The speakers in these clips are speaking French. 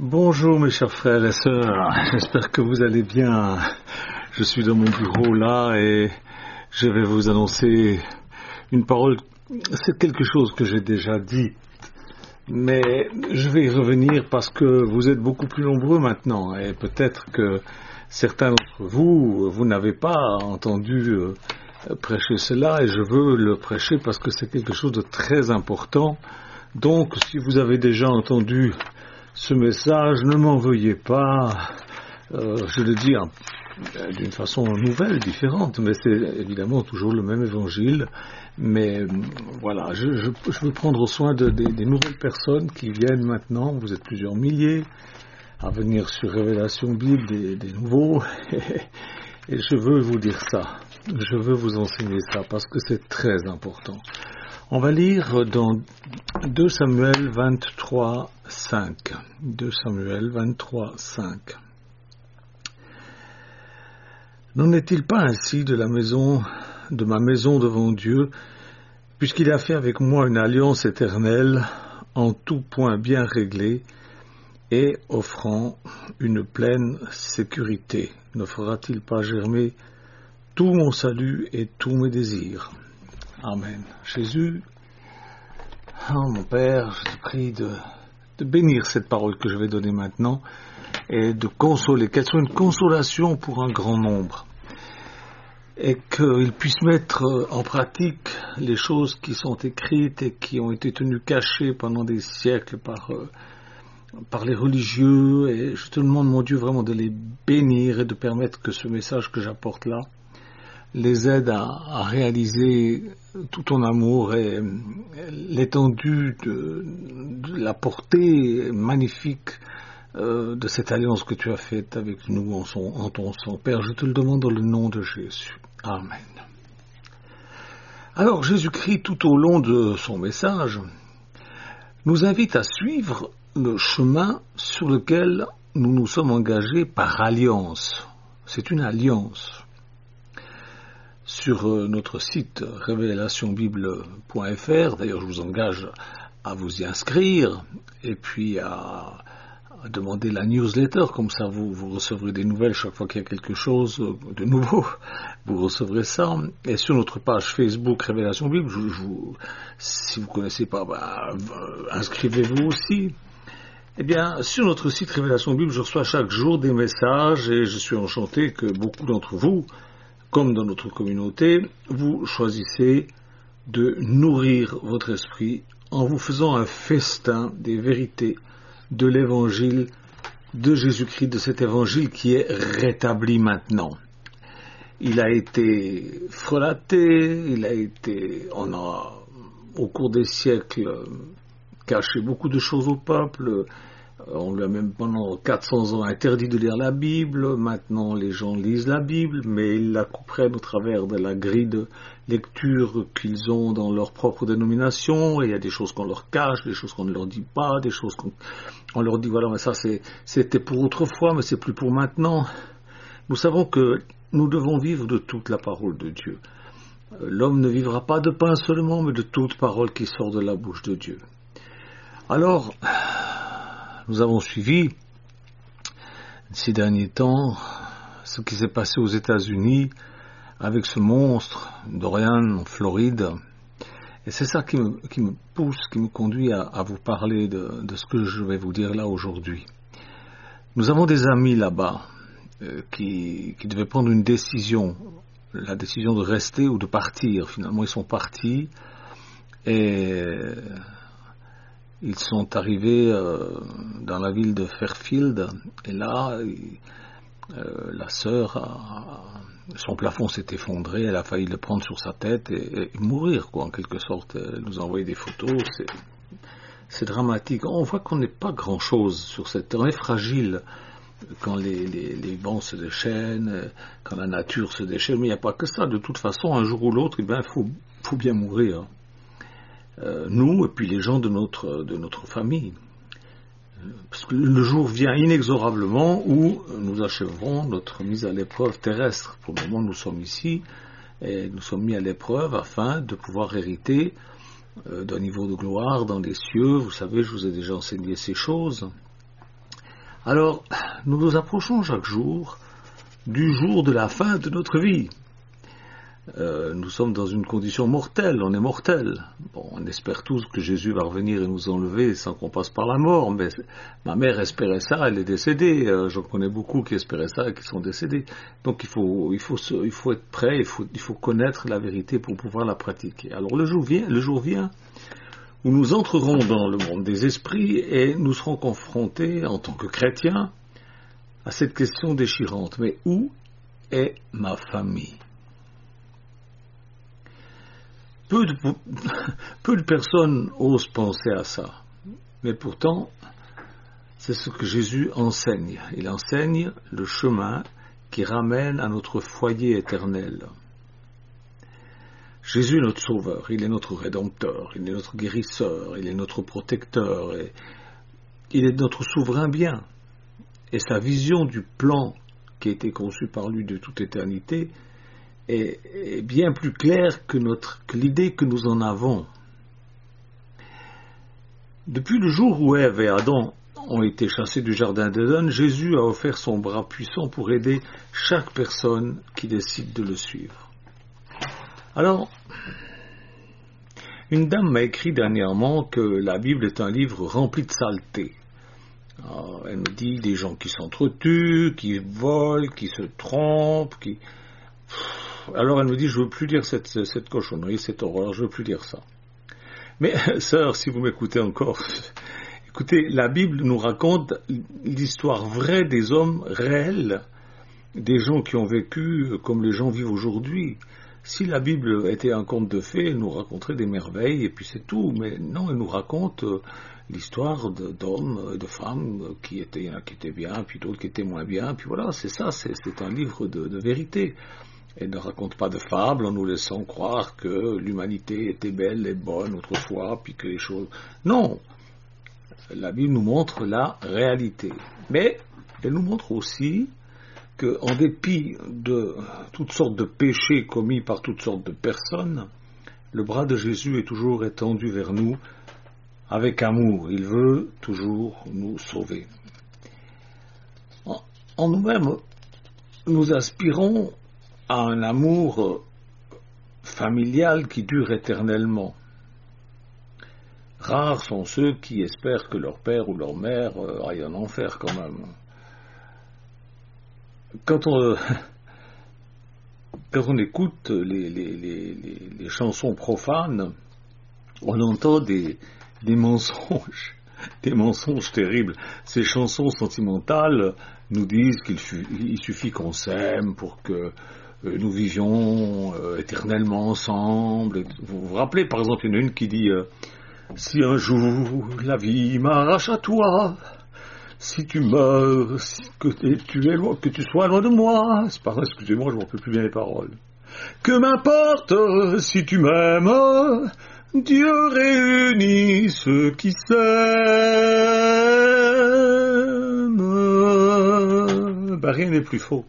Bonjour mes chers frères et sœurs, j'espère que vous allez bien. Je suis dans mon bureau là et je vais vous annoncer une parole. C'est quelque chose que j'ai déjà dit, mais je vais y revenir parce que vous êtes beaucoup plus nombreux maintenant et peut-être que certains d'entre vous, vous n'avez pas entendu prêcher cela et je veux le prêcher parce que c'est quelque chose de très important. Donc si vous avez déjà entendu ce message, ne m'en veuillez pas, je le dis d'une façon nouvelle, différente, mais c'est évidemment toujours le même évangile. Mais voilà, je veux prendre soin des nouvelles personnes qui viennent maintenant. Vous êtes plusieurs milliers à venir sur Révélation Bible, des nouveaux, et je veux vous dire ça, je veux vous enseigner ça parce que c'est très important. On va lire dans 2 Samuel 23, 5. 2 Samuel 23, 5. N'en est-il pas ainsi de ma maison devant Dieu, puisqu'il a fait avec moi une alliance éternelle, en tout point bien réglée, et offrant une pleine sécurité? Ne fera-t-il pas germer tout mon salut et tous mes désirs? Amen. Jésus, mon Père, je te prie de bénir cette parole que je vais donner maintenant et de consoler, qu'elle soit une consolation pour un grand nombre et qu'ils puissent mettre en pratique les choses qui sont écrites et qui ont été tenues cachées pendant des siècles par les religieux. Et je te demande, mon Dieu, vraiment de les bénir et de permettre que ce message que j'apporte là les aide à réaliser tout ton amour et l'étendue de la portée magnifique de cette alliance que tu as faite avec nous en ton sang. Père, je te le demande dans le nom de Jésus. Amen. Alors, Jésus-Christ, tout au long de son message, nous invite à suivre le chemin sur lequel nous nous sommes engagés par alliance. C'est une alliance. Sur notre site révélationbible.fr, d'ailleurs je vous engage à vous y inscrire et puis à demander la newsletter, comme ça vous recevrez des nouvelles chaque fois qu'il y a quelque chose de nouveau, vous recevrez ça. Et sur notre page Facebook Révélation Bible, si vous ne connaissez pas, inscrivez-vous aussi. Eh bien, sur notre site Révélation Bible, je reçois chaque jour des messages et je suis enchanté que beaucoup d'entre vous, comme dans notre communauté, vous choisissez de nourrir votre esprit en vous faisant un festin des vérités de l'évangile de Jésus-Christ, de cet évangile qui est rétabli maintenant. Il a été frelaté, on a au cours des siècles caché beaucoup de choses au peuple. On lui a même pendant 400 ans interdit de lire la Bible. Maintenant les gens lisent la Bible, mais ils la comprennent au travers de la grille de lecture qu'ils ont dans leur propre dénomination. Et il y a des choses qu'on leur cache, des choses qu'on ne leur dit pas, des choses qu'on leur dit, voilà, mais ça c'était pour autrefois, mais c'est plus pour maintenant. Nous savons que nous devons vivre de toute la parole de Dieu. L'homme ne vivra pas de pain seulement, mais de toute parole qui sort de la bouche de Dieu. Alors, nous avons suivi ces derniers temps ce qui s'est passé aux États-Unis avec ce monstre Dorian en Floride. Et c'est ça qui me pousse, qui me conduit à vous parler de ce que je vais vous dire là aujourd'hui. Nous avons des amis là-bas qui devaient prendre une décision, la décision de rester ou de partir. Finalement, ils sont partis et ils sont arrivés dans la ville de Fairfield et là, la sœur, son plafond s'est effondré, elle a failli le prendre sur sa tête et mourir, quoi, en quelque sorte. Elle nous a envoyé des photos, c'est dramatique. On voit qu'on n'est pas grand-chose sur cette terre, on est fragile quand les vents se déchaînent, quand la nature se déchaîne, mais il n'y a pas que ça. De toute façon, un jour ou l'autre, il faut bien mourir. Nous et puis les gens de notre famille, parce que le jour vient inexorablement où nous achèverons notre mise à l'épreuve terrestre. Pour le moment, nous sommes ici et nous sommes mis à l'épreuve afin de pouvoir hériter d'un niveau de gloire dans les cieux. Vous savez, je vous ai déjà enseigné ces choses. Alors, nous nous approchons chaque jour du jour de la fin de notre vie. Nous sommes dans une condition mortelle, on est mortel. Bon, on espère tous que Jésus va revenir et nous enlever sans qu'on passe par la mort, mais ma mère espérait ça, elle est décédée. J'en connais beaucoup qui espéraient ça et qui sont décédés. Donc il faut être prêt, il faut connaître la vérité pour pouvoir la pratiquer. Alors le jour vient où nous entrerons dans le monde des esprits et nous serons confrontés en tant que chrétiens à cette question déchirante. Mais où est ma famille ? Peu de personnes osent penser à ça, mais pourtant, c'est ce que Jésus enseigne. Il enseigne le chemin qui ramène à notre foyer éternel. Jésus est notre sauveur, il est notre rédempteur, il est notre guérisseur, il est notre protecteur, et il est notre souverain bien. Et sa vision du plan qui a été conçu par lui de toute éternité est bien plus claire que l'idée que nous en avons. Depuis le jour où Ève et Adam ont été chassés du jardin d'Éden, Jésus a offert son bras puissant pour aider chaque personne qui décide de le suivre. Alors, une dame m'a écrit dernièrement que la Bible est un livre rempli de saleté. Alors, elle me dit des gens qui s'entretuent, qui volent, qui se trompent, qui... Alors elle me dit, je ne veux plus lire cette cochonnerie, cette horreur, je ne veux plus lire ça. Mais sœur, si vous m'écoutez encore, écoutez, la Bible nous raconte l'histoire vraie des hommes réels, des gens qui ont vécu comme les gens vivent aujourd'hui. Si la Bible était un conte de fées, elle nous raconterait des merveilles et puis c'est tout. Mais non, elle nous raconte l'histoire d'hommes, de femmes qui étaient bien, puis d'autres qui étaient moins bien. Puis voilà, c'est ça, c'est un livre de vérité. Elle ne raconte pas de fables en nous laissant croire que l'humanité était belle et bonne autrefois, puis que les choses... Non, la Bible nous montre la réalité. Mais elle nous montre aussi qu'en dépit de toutes sortes de péchés commis par toutes sortes de personnes, le bras de Jésus est toujours étendu vers nous avec amour. Il veut toujours nous sauver. En nous-mêmes, nous aspirons à un amour familial qui dure éternellement. Rares sont ceux qui espèrent que leur père ou leur mère aille en enfer quand même. Quand on écoute les chansons profanes, on entend des mensonges, des mensonges terribles. Ces chansons sentimentales nous disent qu'il suffit qu'on s'aime pour que nous vivions éternellement ensemble. Vous vous rappelez, par exemple, il y en a une qui dit si un jour la vie m'arrache à toi, si tu meurs, que tu sois loin de moi. C'est pas vrai, excusez-moi, je ne me rappelle plus bien les paroles. Que m'importe si tu m'aimes, Dieu réunit ceux qui s'aiment. Ben, rien n'est plus faux.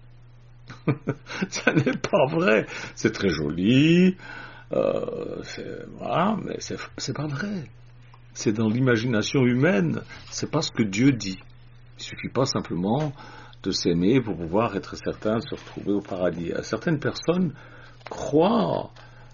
Ça n'est pas vrai. C'est très joli, voilà, mais c'est pas vrai. C'est dans l'imagination humaine, c'est pas ce que Dieu dit. Il suffit pas simplement de s'aimer pour pouvoir être certain de se retrouver au paradis. Certaines personnes croient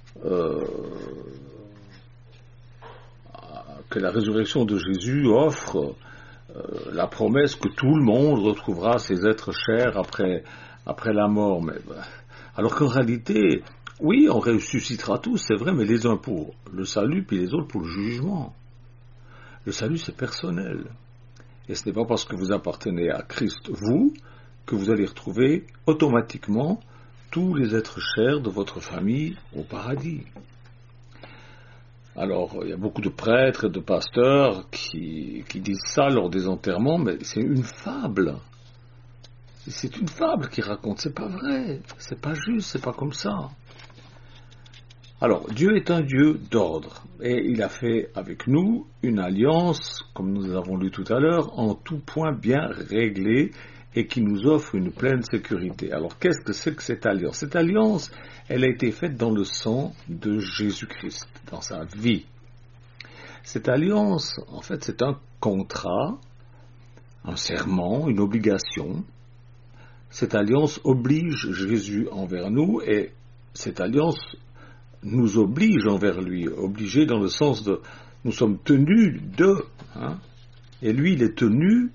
que la résurrection de Jésus offre la promesse que tout le monde retrouvera ses êtres chers après la mort. Mais, alors qu'en réalité, oui, on ressuscitera tous, c'est vrai, mais les uns pour le salut, puis les autres pour le jugement. Le salut, c'est personnel. Et ce n'est pas parce que vous appartenez à Christ, vous, que vous allez retrouver automatiquement tous les êtres chers de votre famille au paradis. Alors, il y a beaucoup de prêtres et de pasteurs qui disent ça lors des enterrements, mais c'est une fable. C'est une fable qu'ils racontent, c'est pas vrai, c'est pas juste, c'est pas comme ça. Alors, Dieu est un Dieu d'ordre, et il a fait avec nous une alliance, comme nous avons lu tout à l'heure, en tout point bien réglée, et qui nous offre une pleine sécurité. Alors, qu'est-ce que c'est que cette alliance ? Cette alliance, elle a été faite dans le sang de Jésus-Christ, dans sa vie. Cette alliance, en fait, c'est un contrat un serment, une obligation. Cette alliance oblige Jésus envers nous et cette alliance nous oblige envers lui, obligé dans le sens de nous sommes tenus de, et lui il est tenu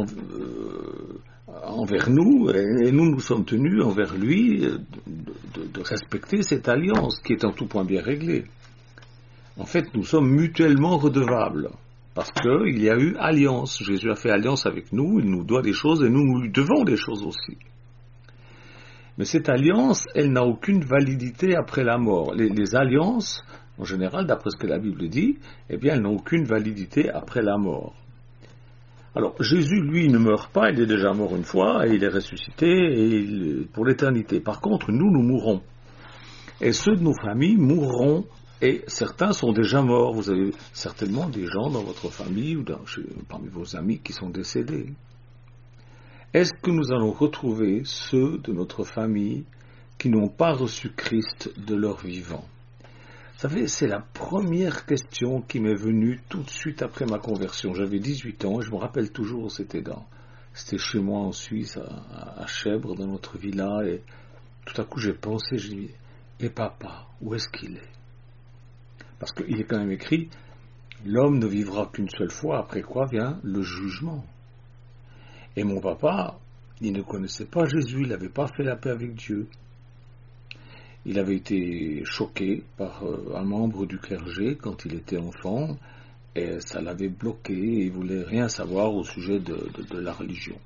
envers nous et nous sommes tenus envers lui de respecter cette alliance qui est en tout point bien réglée. En fait, nous sommes mutuellement redevables. Parce qu'il y a eu alliance. Jésus a fait alliance avec nous, il nous doit des choses et nous lui devons des choses aussi. Mais cette alliance, elle n'a aucune validité après la mort. Les alliances, en général, d'après ce que la Bible dit, eh bien, elles n'ont aucune validité après la mort. Alors, Jésus, lui, ne meurt pas, il est déjà mort une fois, et il est ressuscité pour l'éternité. Par contre, nous mourrons. Et ceux de nos familles mourront. Et certains sont déjà morts. Vous avez certainement des gens dans votre famille ou parmi vos amis qui sont décédés. Est-ce que nous allons retrouver ceux de notre famille qui n'ont pas reçu Christ de leur vivant? Vous savez, c'est la première question qui m'est venue tout de suite après ma conversion. J'avais 18 ans et je me rappelle toujours, c'était chez moi en Suisse, à Chèvre, dans notre villa, et tout à coup j'ai pensé, j'ai dit, et papa, où est-ce qu'il est? Parce qu'il est quand même écrit, l'homme ne vivra qu'une seule fois, après quoi vient le jugement. Et mon papa, il ne connaissait pas Jésus, il n'avait pas fait la paix avec Dieu. Il avait été choqué par un membre du clergé quand il était enfant, et ça l'avait bloqué, et il ne voulait rien savoir au sujet de la religion.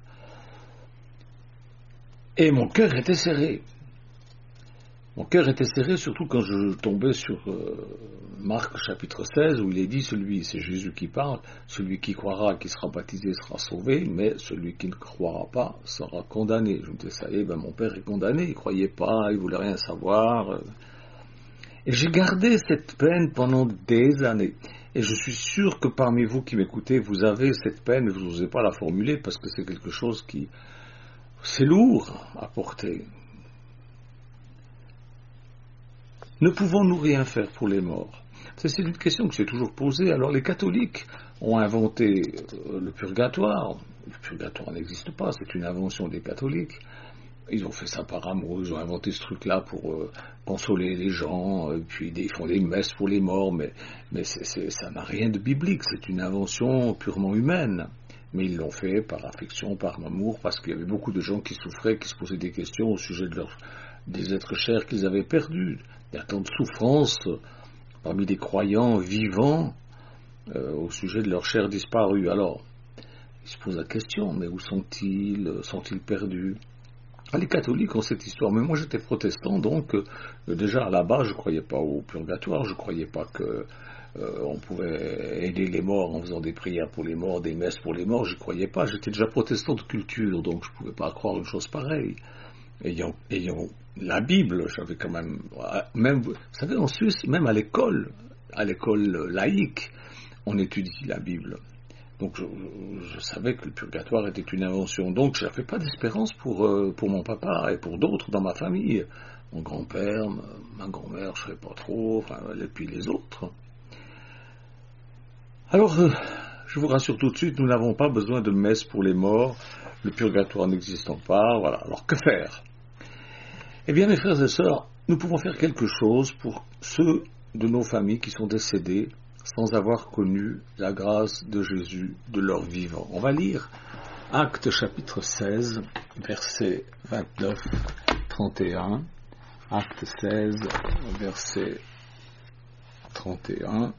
Et mon cœur était serré. Mon cœur était serré, surtout quand je tombais sur Marc chapitre 16, où il est dit, c'est Jésus qui parle, celui qui croira, qui sera baptisé sera sauvé, mais celui qui ne croira pas sera condamné. Je me disais, ça y est, mon père est condamné, il ne croyait pas, il ne voulait rien savoir. Et j'ai gardé cette peine pendant des années. Et je suis sûr que parmi vous qui m'écoutez, vous avez cette peine, mais vous n'osez pas la formuler, parce que c'est quelque chose c'est lourd à porter. Ne pouvons-nous rien faire pour les morts? C'est une question que j'ai toujours posée. Alors les catholiques ont inventé le purgatoire. Le purgatoire n'existe pas, c'est une invention des catholiques. Ils ont fait ça par amour, ils ont inventé ce truc-là pour consoler les gens, puis ils font des messes pour les morts, mais ça n'a rien de biblique, c'est une invention purement humaine. Mais ils l'ont fait par affection, par amour, parce qu'il y avait beaucoup de gens qui souffraient, qui se posaient des questions au sujet des êtres chers qu'ils avaient perdus. Il y a tant de souffrances parmi des croyants vivants au sujet de leurs chers disparus. Alors, ils se posent la question, mais où sont-ils? Sont-ils perdus? Les catholiques ont cette histoire, mais moi j'étais protestant, donc déjà à la base je ne croyais pas au purgatoire, je ne croyais pas qu'on pouvait aider les morts en faisant des prières pour les morts, des messes pour les morts, je ne croyais pas, j'étais déjà protestant de culture, donc je ne pouvais pas croire une chose pareille. Ayant la Bible, j'avais quand même, vous savez, en Suisse, même à l'école laïque, on étudie la Bible. Donc je savais que le purgatoire était une invention. Donc je n'avais pas d'espérance pour mon papa et pour d'autres dans ma famille. Mon grand-père, ma grand-mère, je ne savais pas trop, et puis les autres. Alors, je vous rassure tout de suite, nous n'avons pas besoin de messe pour les morts, le purgatoire n'existant pas, voilà. Alors que faire? Eh bien mes frères et sœurs, nous pouvons faire quelque chose pour ceux de nos familles qui sont décédés sans avoir connu la grâce de Jésus de leur vivant. On va lire Actes chapitre 16, versets 29-31. Actes 16, verset 31.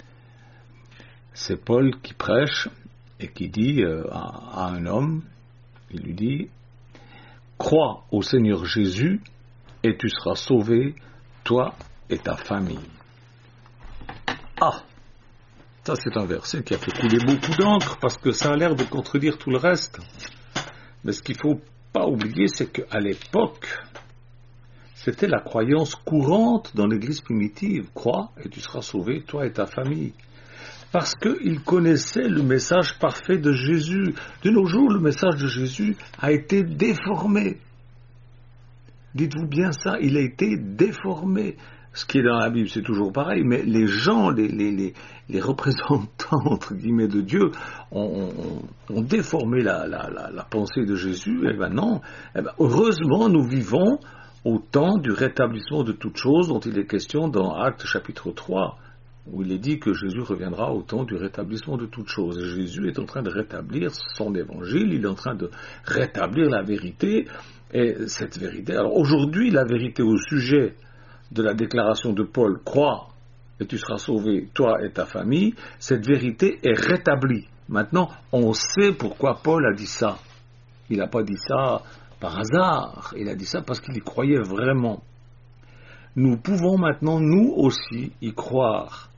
C'est Paul qui prêche et qui dit à un homme, il lui dit, « Crois au Seigneur Jésus et tu seras sauvé, toi et ta famille. » Ah, ça c'est un verset qui a fait couler beaucoup d'encre parce que ça a l'air de contredire tout le reste. Mais ce qu'il ne faut pas oublier, c'est qu'à l'époque, c'était la croyance courante dans l'église primitive. Crois et tu seras sauvé, toi et ta famille. Parce qu'ils connaissaient le message parfait de Jésus. De nos jours, le message de Jésus a été déformé. Dites-vous bien ça, il a été déformé. ce qui est dans la Bible, c'est toujours pareil, mais les gens, les représentants, entre guillemets, de Dieu, ont déformé la pensée de Jésus. Et ben non, heureusement, nous vivons au temps du rétablissement de toutes choses dont il est question dans Actes chapitre 3, où il est dit que Jésus reviendra au temps du rétablissement de toutes choses. Et Jésus est en train de rétablir son évangile, il est en train de rétablir la vérité, et cette vérité. Alors aujourd'hui, la vérité au sujet de la déclaration de Paul, crois et tu seras sauvé, toi et ta famille, cette vérité est rétablie. Maintenant, on sait pourquoi Paul a dit ça. Il n'a pas dit ça par hasard, il a dit ça parce qu'il y croyait vraiment. Nous pouvons maintenant, nous aussi, y croire.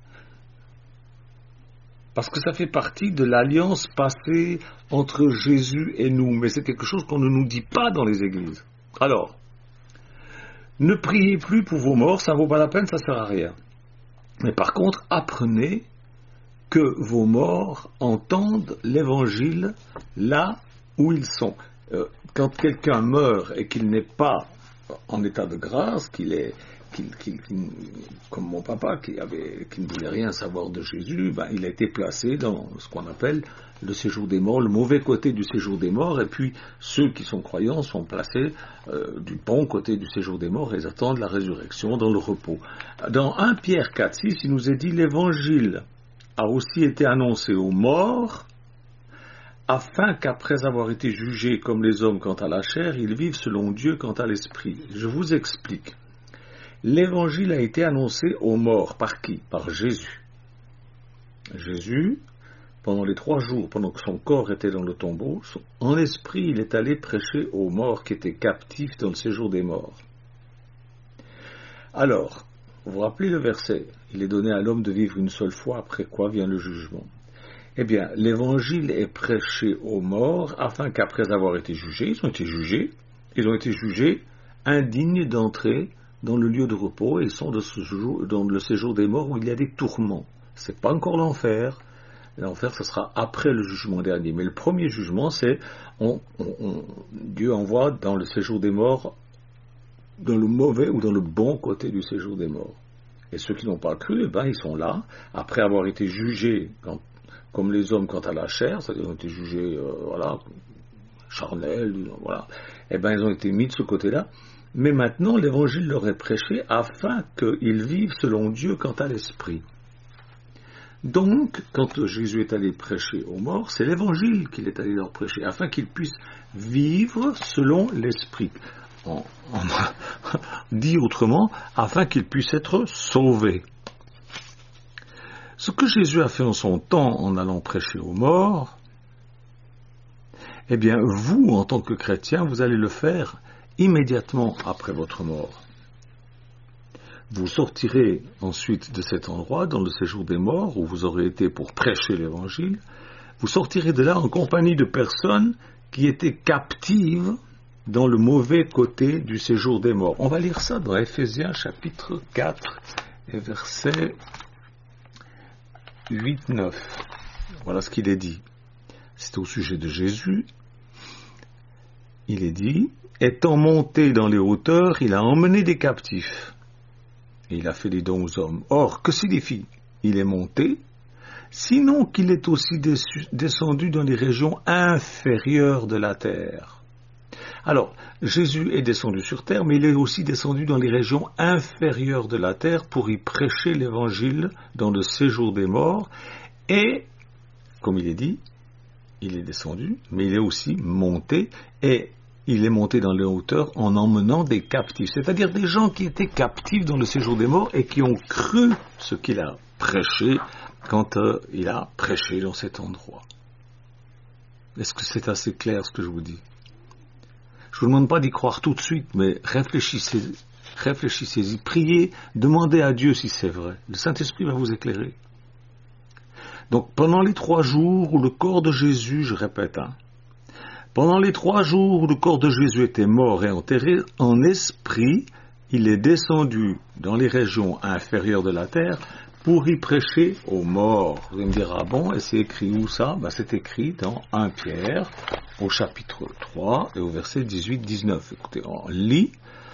Parce que ça fait partie de l'alliance passée entre Jésus et nous. Mais c'est quelque chose qu'on ne nous dit pas dans les églises. Alors, ne priez plus pour vos morts, ça ne vaut pas la peine, ça ne sert à rien. Mais par contre, apprenez que vos morts entendent l'évangile là où ils sont. Quand quelqu'un meurt et qu'il n'est pas en état de grâce, comme mon papa qui ne voulait rien savoir de Jésus, il a été placé dans ce qu'on appelle le séjour des morts, le mauvais côté du séjour des morts, et puis ceux qui sont croyants sont placés du bon côté du séjour des morts et ils attendent la résurrection dans le repos. Dans 1 Pierre 4,6, il nous est dit l'évangile a aussi été annoncé aux morts afin qu'après avoir été jugés comme les hommes quant à la chair, ils vivent selon Dieu quant à l'esprit. Je vous explique. L'évangile a été annoncé aux morts. Par qui? Par Jésus. Jésus, pendant les 3 jours, pendant que son corps était dans le tombeau, en esprit, il est allé prêcher aux morts qui étaient captifs dans le séjour des morts. Alors, vous vous rappelez le verset? Il est donné à l'homme de vivre une seule fois, après quoi vient le jugement. Eh bien, l'évangile est prêché aux morts afin qu'après avoir été jugés, ils ont été jugés indignes d'entrer dans le lieu de repos et ils sont dans le séjour des morts où il y a des tourments. Ce n'est pas encore l'enfer. L'enfer, ce sera après le jugement dernier. Mais le premier jugement, c'est Dieu envoie dans le séjour des morts, dans le mauvais ou dans le bon côté du séjour des morts. Et ceux qui n'ont pas cru, ils sont là, après avoir été jugés comme les hommes quant à la chair, c'est-à-dire ils ont été jugés charnels, ils ont été mis de ce côté-là. Mais maintenant, l'évangile leur est prêché afin qu'ils vivent selon Dieu quant à l'esprit. Donc, quand Jésus est allé prêcher aux morts, c'est l'évangile qu'il est allé leur prêcher, afin qu'ils puissent vivre selon l'esprit. Dit autrement, afin qu'ils puissent être sauvés. Ce que Jésus a fait en son temps en allant prêcher aux morts, eh bien, vous, en tant que chrétiens, vous allez le faire immédiatement après votre mort. Vous sortirez ensuite de cet endroit, dans le séjour des morts, où vous aurez été pour prêcher l'évangile. Vous sortirez de là en compagnie de personnes qui étaient captives dans le mauvais côté du séjour des morts. On va lire ça dans Éphésiens chapitre 4 et verset 8-9. Voilà ce qu'il est dit. C'est au sujet de Jésus. Il est dit, étant monté dans les hauteurs, il a emmené des captifs. Et il a fait des dons aux hommes. Or, que signifie? Il est monté, sinon qu'il est aussi descendu dans les régions inférieures de la terre. Alors, Jésus est descendu sur terre, mais il est aussi descendu dans les régions inférieures de la terre pour y prêcher l'évangile dans le séjour des morts. Et, comme il est dit, il est descendu, mais il est aussi monté, et il est monté dans les hauteurs en emmenant des captifs, c'est-à-dire des gens qui étaient captifs dans le séjour des morts et qui ont cru ce qu'il a prêché quand il a prêché dans cet endroit. Est-ce que c'est assez clair ce que je vous dis? Je ne vous demande pas d'y croire tout de suite, mais réfléchissez-y, priez, demandez à Dieu si c'est vrai. Le Saint-Esprit va vous éclairer. Donc pendant les 3 jours où le corps de Jésus, je répète, pendant les 3 jours où le corps de Jésus était mort et enterré, en esprit, il est descendu dans les régions inférieures de la terre pour y prêcher aux morts. Vous allez me dire, ah bon, et c'est écrit où ça? C'est écrit dans 1 Pierre, au chapitre 3 et au verset 18-19. Écoutez, on lit,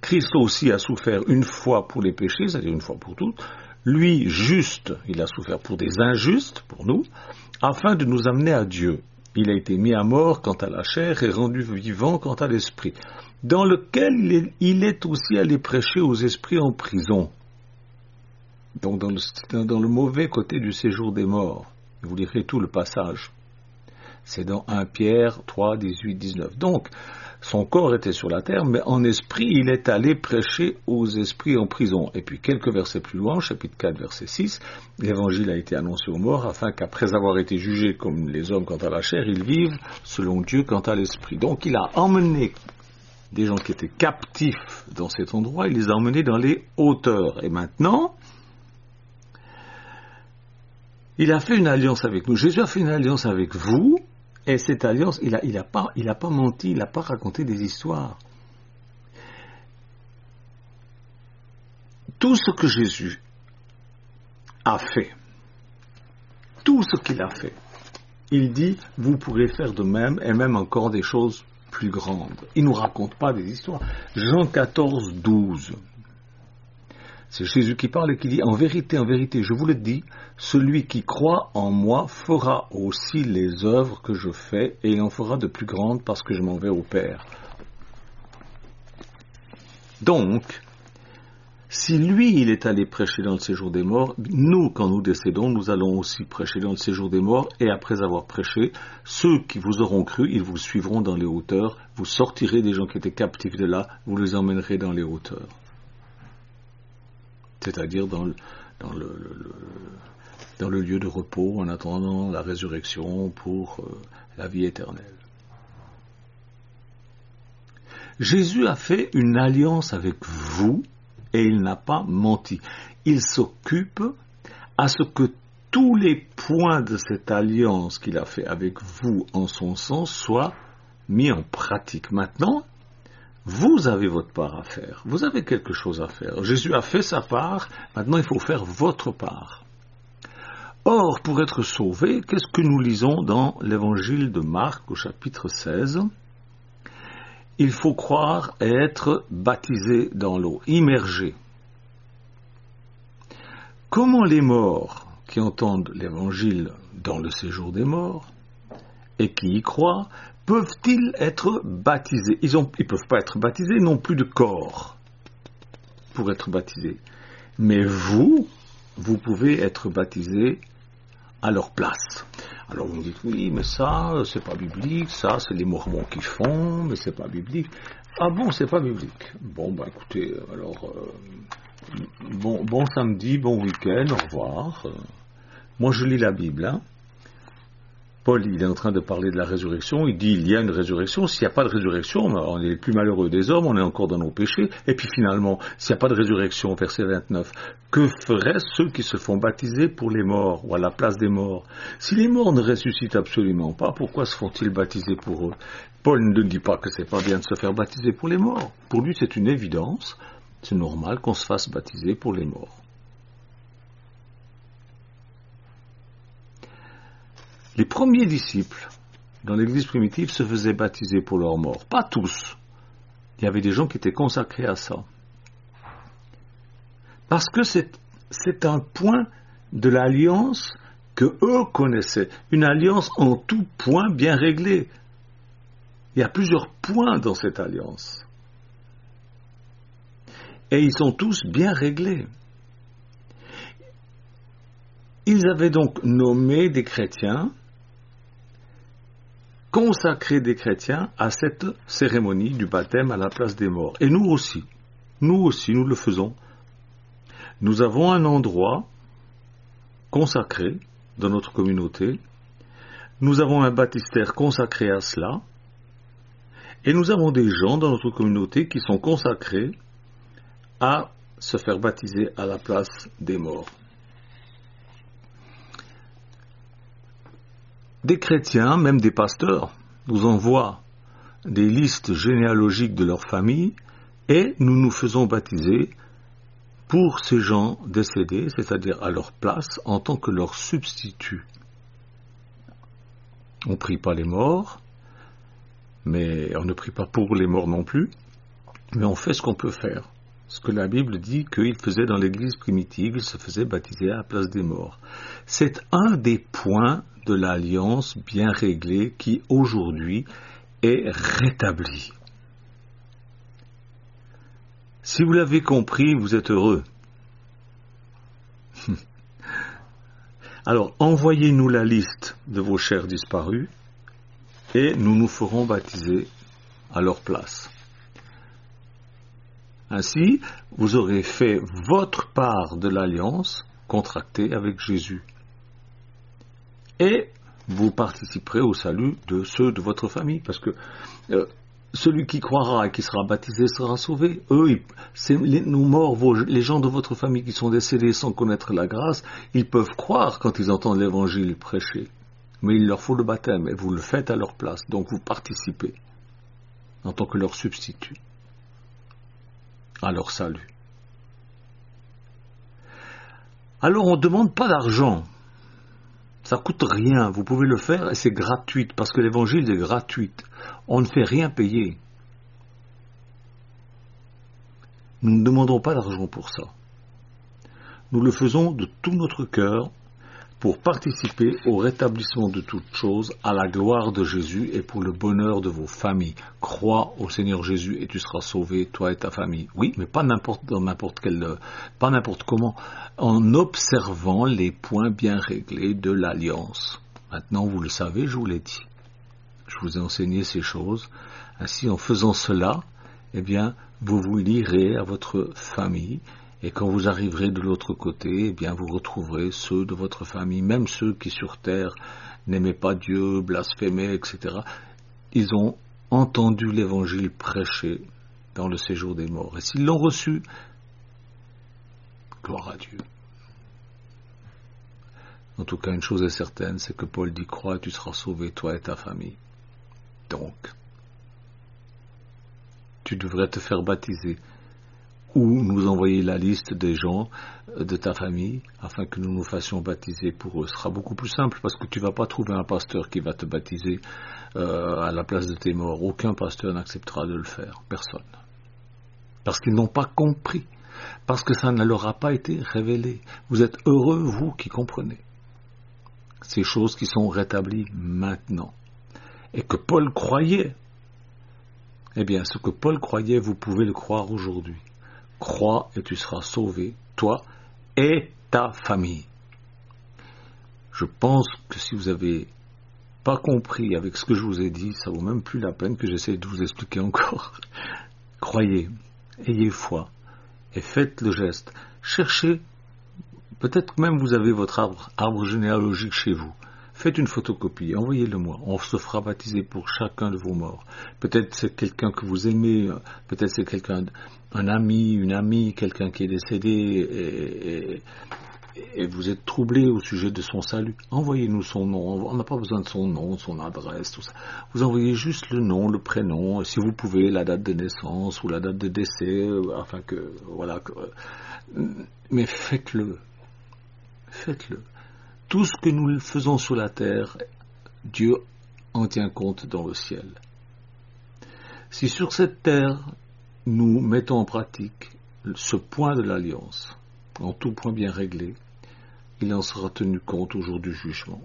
Christ aussi a souffert une fois pour les péchés, c'est-à-dire une fois pour toutes. Lui, juste, il a souffert pour des injustes, pour nous, afin de nous amener à Dieu. Il a été mis à mort quant à la chair et rendu vivant quant à l'esprit, dans lequel il est aussi allé prêcher aux esprits en prison. Donc dans le mauvais côté du séjour des morts. Vous lirez tout le passage. C'est dans 1 Pierre 3, 18, 19. Donc, son corps était sur la terre, mais en esprit, il est allé prêcher aux esprits en prison. Et puis, quelques versets plus loin, chapitre 4, verset 6, l'évangile a été annoncé aux morts, afin qu'après avoir été jugés comme les hommes quant à la chair, ils vivent selon Dieu quant à l'esprit. Donc, il a emmené des gens qui étaient captifs dans cet endroit, il les a emmenés dans les hauteurs. Et maintenant, il a fait une alliance avec nous. Jésus a fait une alliance avec vous. Et cette alliance, il a pas menti, il n'a pas raconté des histoires. Tout ce que Jésus a fait, tout ce qu'il a fait, il dit, vous pourrez faire de même, et même encore des choses plus grandes. Il ne nous raconte pas des histoires. Jean 14, 12. C'est Jésus qui parle et qui dit, en vérité, je vous le dis, celui qui croit en moi fera aussi les œuvres que je fais, et il en fera de plus grandes parce que je m'en vais au Père. Donc, si lui, il est allé prêcher dans le séjour des morts, nous, quand nous décédons, nous allons aussi prêcher dans le séjour des morts, et après avoir prêché, ceux qui vous auront cru, ils vous suivront dans les hauteurs, vous sortirez des gens qui étaient captifs de là, vous les emmènerez dans les hauteurs. C'est-à-dire dans le lieu de repos en attendant la résurrection pour la vie éternelle. Jésus a fait une alliance avec vous et il n'a pas menti. Il s'occupe à ce que tous les points de cette alliance qu'il a fait avec vous en son sens soient mis en pratique. Maintenant, vous avez votre part à faire. Vous avez quelque chose à faire. Jésus a fait sa part. Maintenant, il faut faire votre part. Or, pour être sauvé, qu'est-ce que nous lisons dans l'évangile de Marc au chapitre 16 ? Il faut croire et être baptisé dans l'eau, immergé. Comment les morts qui entendent l'évangile dans le séjour des morts et qui y croient peuvent-ils être baptisés ? Ils ne peuvent pas être baptisés, ils n'ont plus de corps pour être baptisés. Mais vous pouvez être baptisés à leur place. Alors vous me dites, oui, mais ça, c'est pas biblique, ça, c'est les Mormons qui font, mais c'est pas biblique. Ah bon, c'est pas biblique. Bon, bah écoutez, alors, bon samedi, bon week-end, au revoir. Moi, je lis la Bible, hein. Paul, il est en train de parler de la résurrection, il dit il y a une résurrection, s'il n'y a pas de résurrection, on est les plus malheureux des hommes, on est encore dans nos péchés, et puis finalement, s'il n'y a pas de résurrection, verset 29, que feraient ceux qui se font baptiser pour les morts, ou à la place des morts ? Si les morts ne ressuscitent absolument pas, pourquoi se font-ils baptiser pour eux ? Paul ne dit pas que c'est pas bien de se faire baptiser pour les morts. Pour lui, c'est une évidence, c'est normal qu'on se fasse baptiser pour les morts. Les premiers disciples, dans l'Église primitive, se faisaient baptiser pour leur mort. Pas tous. Il y avait des gens qui étaient consacrés à ça. Parce que c'est un point de l'alliance que eux connaissaient. Une alliance en tout point bien réglée. Il y a plusieurs points dans cette alliance. Et ils sont tous bien réglés. Ils avaient donc nommé des chrétiens, consacrer des chrétiens à cette cérémonie du baptême à la place des morts. Et nous aussi, nous le faisons. Nous avons un endroit consacré dans notre communauté. Nous avons un baptistère consacré à cela. Et nous avons des gens dans notre communauté qui sont consacrés à se faire baptiser à la place des morts. Des chrétiens, même des pasteurs, nous envoient des listes généalogiques de leur famille et nous nous faisons baptiser pour ces gens décédés, c'est-à-dire à leur place, en tant que leur substitut. On ne prie pas les morts, mais on ne prie pas pour les morts non plus. Mais on fait ce qu'on peut faire. Ce que la Bible dit qu'il faisait dans l'église primitive, il se faisait baptiser à la place des morts. C'est un des points de l'alliance bien réglée qui aujourd'hui est rétabli. Si vous l'avez compris, vous êtes heureux. Alors, envoyez-nous la liste de vos chers disparus et nous nous ferons baptiser à leur place. Ainsi, vous aurez fait votre part de l'alliance contractée avec Jésus. Et vous participerez au salut de ceux de votre famille, parce que celui qui croira et qui sera baptisé sera sauvé. Eux, nos morts, les gens de votre famille qui sont décédés sans connaître la grâce, ils peuvent croire quand ils entendent l'évangile prêché. Mais il leur faut le baptême, et vous le faites à leur place. Donc vous participez en tant que leur substitut à leur salut. Alors on ne demande pas d'argent. Ça coûte rien, vous pouvez le faire et c'est gratuit, parce que l'évangile est gratuit. On ne fait rien payer. Nous ne demandons pas d'argent pour ça. Nous le faisons de tout notre cœur pour participer au rétablissement de toutes choses, à la gloire de Jésus et pour le bonheur de vos familles. Crois au Seigneur Jésus et tu seras sauvé, toi et ta famille. Oui, mais pas n'importe comment, en observant les points bien réglés de l'alliance. Maintenant, vous le savez, je vous l'ai dit. Je vous ai enseigné ces choses. Ainsi, en faisant cela, eh bien, vous vous lierez à votre famille. Et quand vous arriverez de l'autre côté, eh bien, vous retrouverez ceux de votre famille, même ceux qui sur terre n'aimaient pas Dieu, blasphémaient, etc. Ils ont entendu l'évangile prêché dans le séjour des morts. Et s'ils l'ont reçu, gloire à Dieu. En tout cas, une chose est certaine, c'est que Paul dit, crois, tu seras sauvé, toi et ta famille. Donc, tu devrais te faire baptiser ou nous envoyer la liste des gens de ta famille afin que nous nous fassions baptiser pour eux. Ce sera beaucoup plus simple parce que tu ne vas pas trouver un pasteur qui va te baptiser à la place de tes morts. Aucun pasteur n'acceptera de le faire. Personne. Parce qu'ils n'ont pas compris. Parce que ça ne leur a pas été révélé. Vous êtes heureux, vous, qui comprenez ces choses qui sont rétablies maintenant. Et que Paul croyait. Eh bien, ce que Paul croyait, vous pouvez le croire aujourd'hui. Crois et tu seras sauvé, toi et ta famille. Je pense que si vous n'avez pas compris avec ce que je vous ai dit, ça vaut même plus la peine que j'essaie de vous expliquer encore. Croyez, ayez foi et faites le geste. Cherchez, peut-être même vous avez votre arbre généalogique chez vous. Faites une photocopie, envoyez-le-moi. On se fera baptiser pour chacun de vos morts. Peut-être c'est quelqu'un que vous aimez, peut-être c'est quelqu'un, un ami, une amie, quelqu'un qui est décédé et vous êtes troublé au sujet de son salut. Envoyez-nous son nom. On n'a pas besoin de son nom, de son adresse, tout ça. Vous envoyez juste le nom, le prénom, si vous pouvez, la date de naissance ou la date de décès, afin que, voilà. Mais faites-le. Faites-le. Tout ce que nous faisons sur la terre, Dieu en tient compte dans le ciel. Si sur cette terre, nous mettons en pratique ce point de l'alliance, en tout point bien réglé, il en sera tenu compte au jour du jugement.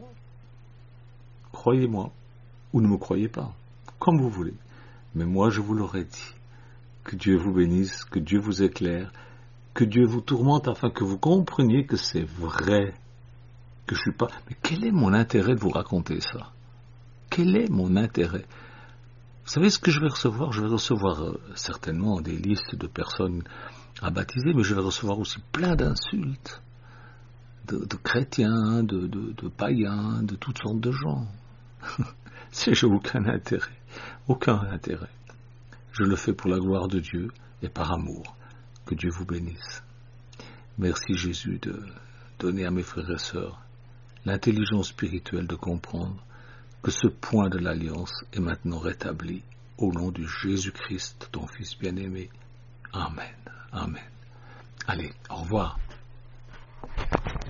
Croyez-moi, ou ne me croyez pas, comme vous voulez. Mais moi, je vous l'aurais dit. Que Dieu vous bénisse, que Dieu vous éclaire, que Dieu vous tourmente afin que vous compreniez que c'est vrai. Que je suis pas. Mais quel est mon intérêt de vous raconter ça? Quel est mon intérêt? Vous savez ce que je vais recevoir? Je vais recevoir certainement des listes de personnes à baptiser, mais je vais recevoir aussi plein d'insultes de chrétiens, de païens, de toutes sortes de gens. J'ai aucun intérêt. Aucun intérêt. Je le fais pour la gloire de Dieu et par amour. Que Dieu vous bénisse. Merci Jésus de donner à mes frères et sœurs l'intelligence spirituelle de comprendre que ce point de l'alliance est maintenant rétabli au nom de Jésus-Christ, ton Fils bien-aimé. Amen. Amen. Allez, au revoir.